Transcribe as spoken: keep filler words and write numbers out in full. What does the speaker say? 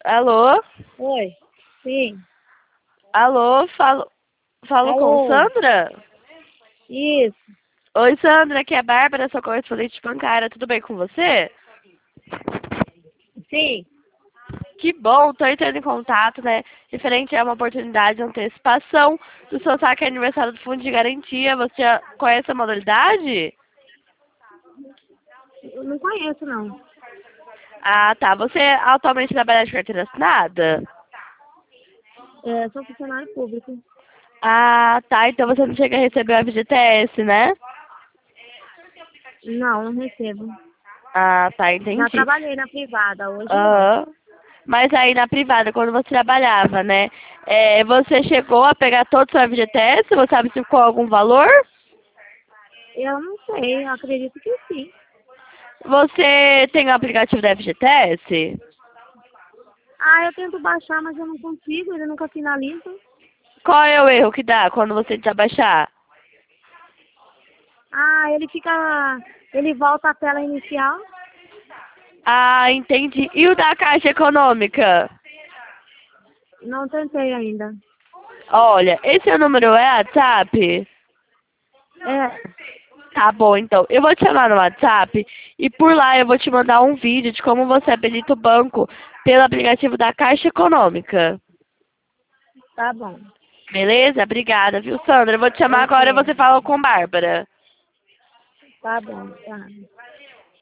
Alô? Oi. Sim. Alô? Falo, falo com Alô. Sandra? Isso. Oi, Sandra, aqui é a Bárbara, sua correspondente bancária. Tudo bem com você? Sim. Que bom, tô entrando em contato, né? Referente a uma oportunidade de antecipação do seu saque aniversário do Fundo de Garantia. Você já conhece a modalidade? Eu não conheço, não. Ah, tá. Você atualmente trabalha de carteira assinada? É, sou funcionário público. Ah, tá. Então você não chega a receber o F G T S, né? Não, não recebo. Ah, tá. Já Entendi. trabalhei na privada, hoje não. Aham. Mas aí na privada, quando você trabalhava, né? É, você chegou a pegar todo o seu F G T S? Você sabe se ficou algum valor? Eu não sei, eu acredito que sim. Você tem o aplicativo da F G T S? Ah, eu tento baixar, mas eu não consigo, ele nunca finaliza. Qual é o erro que dá quando você tenta baixar? Ah, ele fica. Ele volta à tela inicial. Ah, entendi. E o da Caixa Econômica? Não tentei ainda. Olha, esse é o número é WhatsApp? É, Tá bom, então. Eu vou te chamar no WhatsApp e por lá eu vou te mandar um vídeo de como você habilita o banco pelo aplicativo da Caixa Econômica. tá bom. Beleza? Obrigada, viu, Sandra? Eu vou te chamar agora e Ok. você fala com Bárbara. Tá bom, tá.